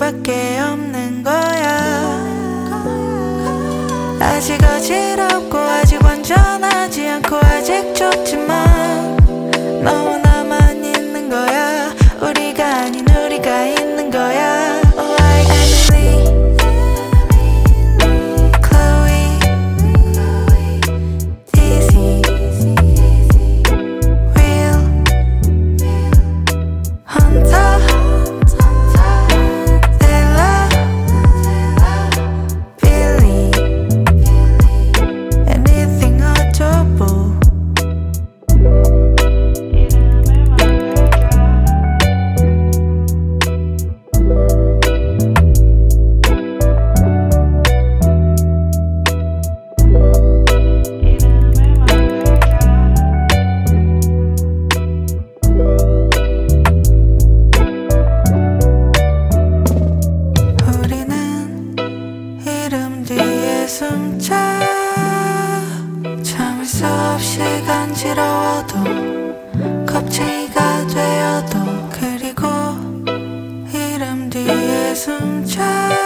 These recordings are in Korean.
수밖에 없는 거야. 아직 어지럽고 아직 완전하지 않고 아직 좁지만 너무나만 있는 거야. 우리가 아닌 우리가 있는 거야. Oh, like Emily, Chloe, Daisy, Will, Hunter, Layla, Billy, anything 어쩌고. 우리는 이름 뒤에 숨차. 참을 수 없이 간지러워도 겁쟁이가 되어도. 그리고 이름 뒤에 숨차.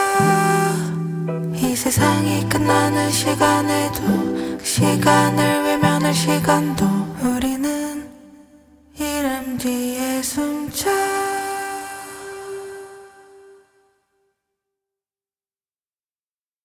이 세상이 끝나는 시간에도 그 시간을 외면할 시간도